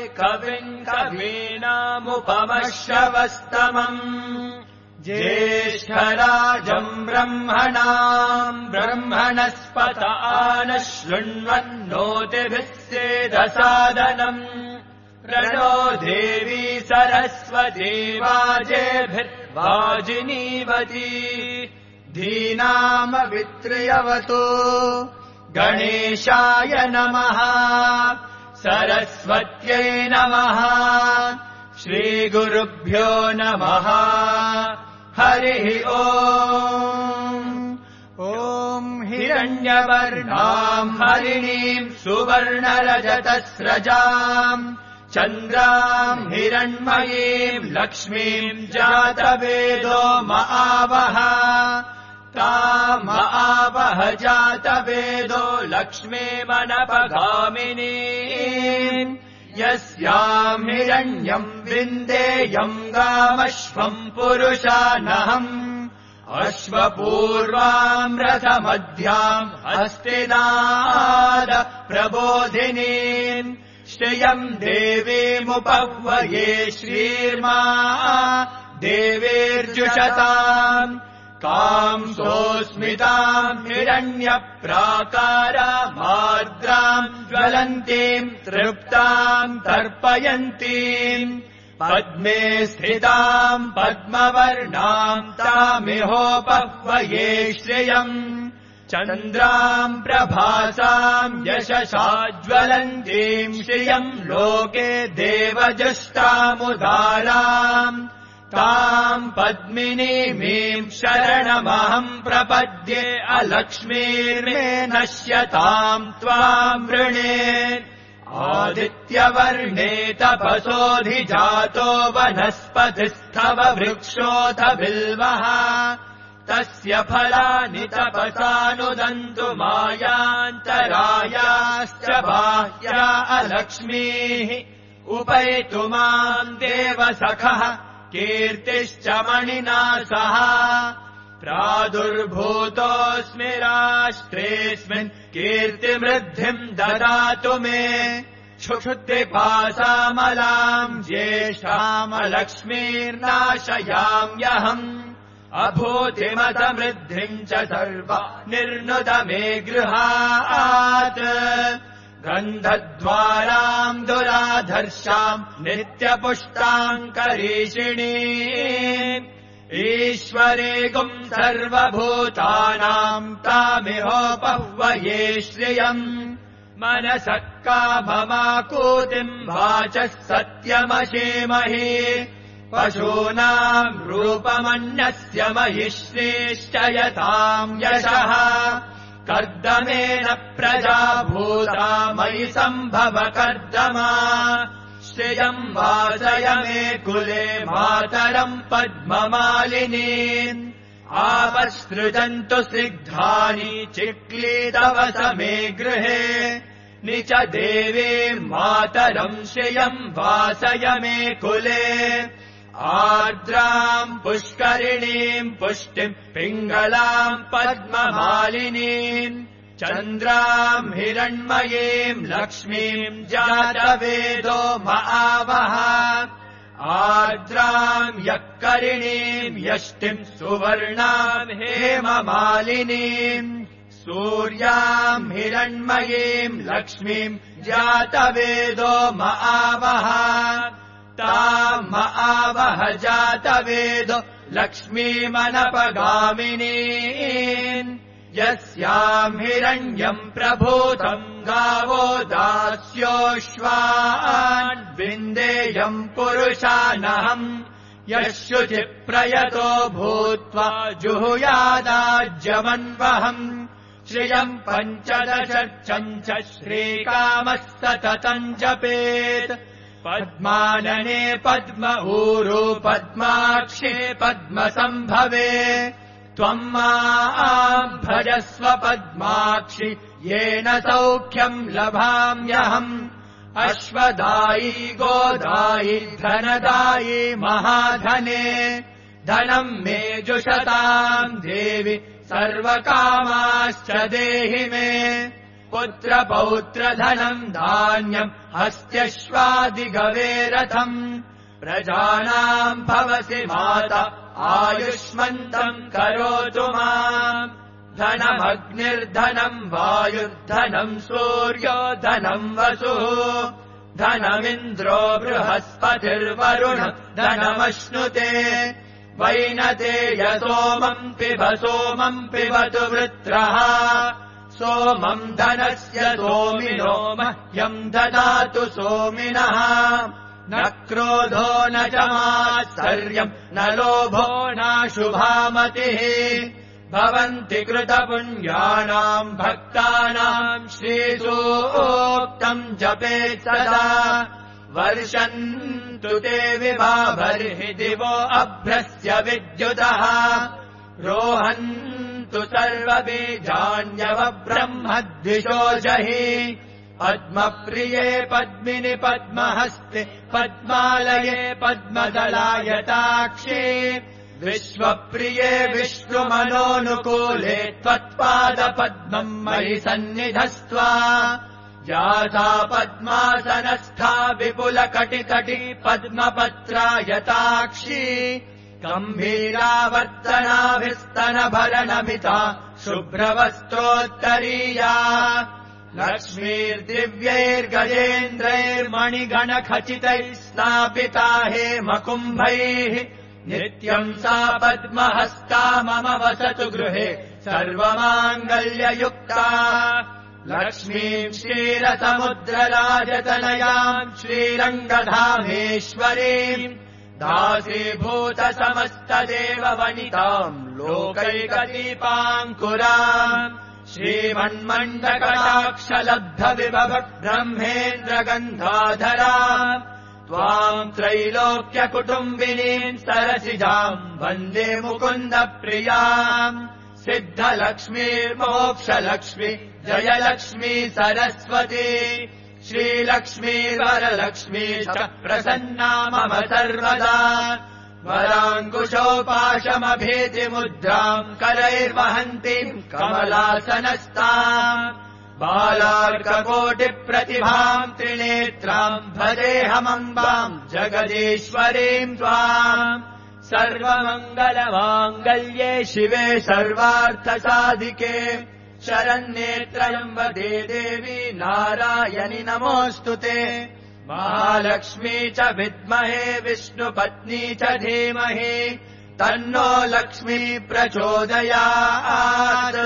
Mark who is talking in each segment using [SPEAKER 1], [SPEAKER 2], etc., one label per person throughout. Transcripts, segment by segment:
[SPEAKER 1] कविम् कवीनामुपमश्रवस्तमम् ज्येष्ठराजम् ब्रह्मणस्पत नः शृण्वन्नोतिभिः सेदसादनम् प्रणो देवी सरस्वती वाजेभिर्वाजिनीवती धीनामवित्र्यवतु गणेशाय नमः सरस्वत्यै नमः श्रीगुरुभ्यो नमः हरिः ॐ हिरण्यवर्णाम् हरिणीम् सुवर्णरजतस्रजाम् चन्द्राम् हिरण्मयीम् लक्ष्मीम् जातवेदो महावः तामहावः जातवेदो लक्ष्मीमनपगामिनीम् यस्याम् हिरण्यम् विन्देयम् गामश्वम् पुरुषानहम् अश्वपूर्वाम् रथमध्याम् हस्तिनाद प्रबोधिनीम् श्रियम् देवीमुपह्वये श्रीर्मा देवीर्जुषताम् कांसोऽस्मिताम् हिरण्यप्राकारामार्द्राम् ज्वलन्तीम् तृप्ताम् तर्पयन्तीम् पद्मे स्थिताम् पद्मवर्णाम् तामिहोपह्वये श्रियम् चन्द्राम् प्रभासाम् यशसाज्वलन्तीम् श्रियम् लोके देवजुष्टामुदाराम् ताम् पद्मिनीमीम् शरणमहम् प्रपद्ये अलक्ष्मीर्मे नश्यताम् त्वाम् वृणे आदित्यवर्णे तपसोऽधिजातो वनस्पतिस्थव वृक्षोऽथ बिल्वः तस्य फलानि तपसानुदन्तु मायान्तरायाश्च बाह्या अलक्ष्मीः उपैतु माम् देवसखः कीर्तिश्च मणिना सह प्रादुर्भूतोऽस्मि राष्ट्रेऽस्मिन् कीर्तिमृद्धिम् ददातु मे क्षुक्षुत्पिपासामलाम् ज्येष्ठामलक्ष्मीर्नाशयाम्यहम् अभूतिमतमृद्धिम् च सर्वा निर्नुत मे गृहात् गन्धद्वाराम् दुराधर्षाम् नित्यपुष्टाम् करीषिणी ईश्वरेगुम् सर्वभूतानाम् तामिहोपह्वये श्रियम् मनसः काममाकूतिम् वाचः सत्यमशीमहि पशूनाम् रूपमन्यस्य महिश्रेश्चयताम् यशः कर्दमेन प्रजा भूता मयि सम्भव कर्दमा श्रियम् वासय मे कुले मातरम् पद्ममालिनीम् आपसृजन्तु सिग्धानि चिक्लीदवस मे गृहे निच देवीम् मातरम् श्रियम् वासय मे कुले आर्द्राम् पुष्करिणीम् पुष्टिम् पिङ्गलाम् पद्ममालिनीम् चन्द्राम् हिरण्मयीम् लक्ष्मीम् जातवेदो महावः आर्द्राम् यक्करिणीम् यष्टिम् सुवर्णाम् हेममालिनीम् सूर्याम् हिरण्मयीम् लक्ष्मीम् जातवेदो महावः ताम् महावः जातवेदो लक्ष्मीमनपगामिनीम् यस्याम् हिरण्यम् प्रभूतम् गावो दास्योऽश्वान् विन्देयम् पुरुषानहम् यः शुचिप्रयतो भूत्वा जुहुयादाज्यमन्वहम् श्रियम् पञ्चदशर्चम् च श्रीकामः सततम् जपेत् पद्मानने पद्म ऊरू पद्माक्षे पद्मसम्भवे त्वम् माम् भजस्व पद्माक्षि येन सौख्यम् लभाम्यहम् अश्वदायी गोदायी धनदायी महाधने धनम् मे जुषताम् देवि सर्वकामाश्च देहि मे पुत्रपौत्रधनम् धान्यम् हस्त्यश्वादिगवेरथम् प्रजानाम् भवसि माता आयुष्मन्तम् करोतु माम् धनमग्निर्धनम् वायुर्धनम् सूर्यो धनम् वसुः धनमिन्द्रो बृहस्पतिर्वरुण धनमश्नुते वैनते सोमम् पिबतु वृत्रः सोमम् धनस्य सोमिनो मह्यम् ददातु सोमिनः न क्रोधो न च मात्सर्यम् न लोभो नाशुभामतिः भवन्ति कृतपुण्यानाम् भक्तानाम् श्रीसूक्तम् जपेत् सदा वर्षन्तु ते विभाबर्हि दिवो अभ्रस्य विद्युतः रोहन्तु सर्वबीजान्यव ब्रह्मद्विषो जहि पद्मप्रिये पद्मिनि पद्महस्ते पद्मालये पद्मदलायताक्षे विश्वप्रिये विष्णुमनोनुकूले त्वत्पादपद्मम् मयि सन्निधस्त्वा यासा पद्मासनस्था विपुलकटितटी पद्मपत्रायताक्षी गम्भीरावर्तनाभिस्तनभरणमिता शुभ्रवस्त्रोत्तरीया लक्ष्मीर्दिव्यैर्गजेन्द्रैर्मणिगणखचितैः स्नापिता हेमकुम्भैः नित्यम् सा पद्महस्ता मम वसतु गृहे सर्वमाङ्गल्ययुक्ता लक्ष्मीम् क्षीरसमुद्रराजतनयाम् श्रीरङ्गधामेश्वरीम् दासीभूतसमस्तदेववनिताम् लोकैकदीपाङ्कुराम् श्रीमन्मण्डकटाक्षलब्धविभव ब्रह्मेन्द्रगन्धाधराम् त्वाम् त्रैलोक्यकुटुम्बिनीम् सरसिजाम् वन्दे मुकुन्दप्रियाम् सिद्धलक्ष्मीर्मोक्षलक्ष्मी जयलक्ष्मी सरस्वती श्रीलक्ष्मी वरलक्ष्मी च प्रसन्ना मम सर्वदा वराङ्कुशोपाशमभीतिमुद्राम् करैर्वहन्तीम् कमलासनस्ताम् बालार्ककोटिप्रतिभाम् त्रिनेत्राम् भजेऽहमम्बाम् जगदीश्वरीम् त्वाम् सर्वमङ्गलमाङ्गल्ये शिवे सर्वार्थसाधिके शरण्ये त्र्यम्बके देवी नारायणि नमोऽस्तु ते महालक्ष्मी च विद्महे विष्णुपत्नी च धीमहि तन्नो लक्ष्मी प्रचोदयात्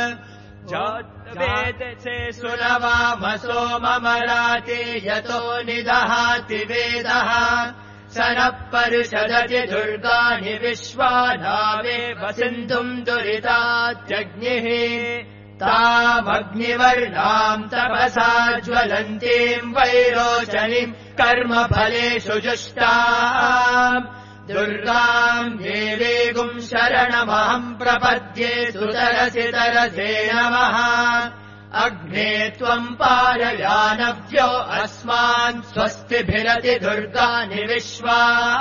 [SPEAKER 1] वेदसे सुरवामसो ममराति यतो निदहाति वेदः स नः परिषदति दुर्गाणि विश्वाधावे वसिन्धुम् दुरितात्यग्निः तामग्निवर्णाम् तपसा ज्वलन्तीम् वैरोचनीम् कर्मफलेषु जुष्टाम् दुर्गाम् देवीगुम् शरणमहम् प्रपद्ये सुतरसि तरसे नमः अग्ने त्वम् पारयानव्यो अस्मान् स्वस्तिभिरति दुर्गानि विश्वा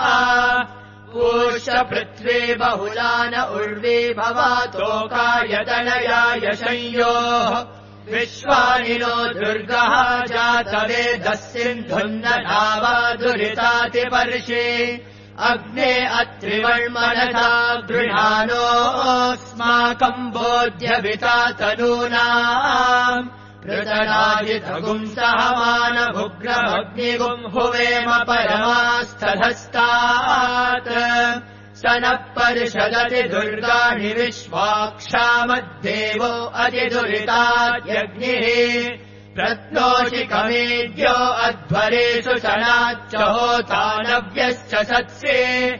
[SPEAKER 1] पूष पृथ्वी बहुलान उर्वी भवातोकायतनयाय संयोः विश्वानि नो दुर्गः जातवेदः सिन्धुन्ननावा दुरितातिपर्षि अग्ने अत्रिवर्मणसा गृहाणोऽस्माकम् बोध्यविता तनूनाम् पृतनाजितगुम् सहमानभुग्रमग्निगुम् हुवेम परमास्थधस्तात् स नः परिषदति दुर्गाणि विश्वाक्षामद्देवो अतिदुरिताद्यग्निः प्रत्नोषिकमेद्यो अध्वरेषु शनाच्च होतानव्यश्च सत्से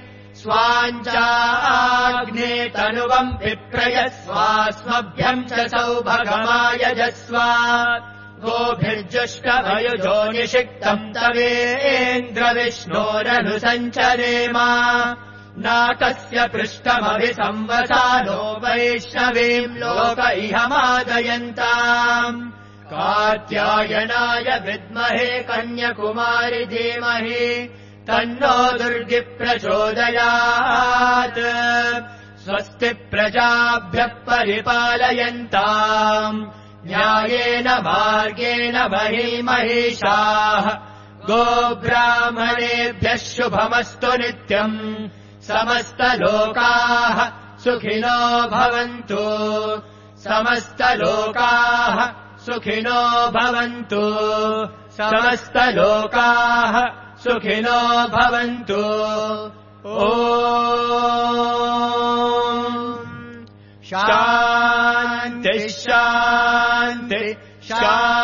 [SPEAKER 1] स्वाञ्चाग्ने तनुवम् विप्रयस्वास्मभ्यम् च सौभगमायजस्व गोभिर्जुष्टभयुजो निषिक्तम् तवेन्द्रविष्णोरनुसञ्चरेम नाकस्य पृष्ठमभिसंवसानो वैष्णवीम् लोक इहमादयन्ताम् कात्यायनाय विद्महे कन्याकुमारि धीमहि तन्नो दुर्गि प्रचोदयात् स्वस्ति प्रजाभ्यः परिपालयन्ताम् न्यायेन मार्गेण महीमहीषाः गोब्राह्मणेभ्यः शुभमस्तु नित्यम् समस्तलोकाः सुखिनो भवन्तु समस्तलोकाः सुखिनो भवन्तु समस्तलोकाः सुखिनो भवन्तु शान्ति शान्ति शान्ति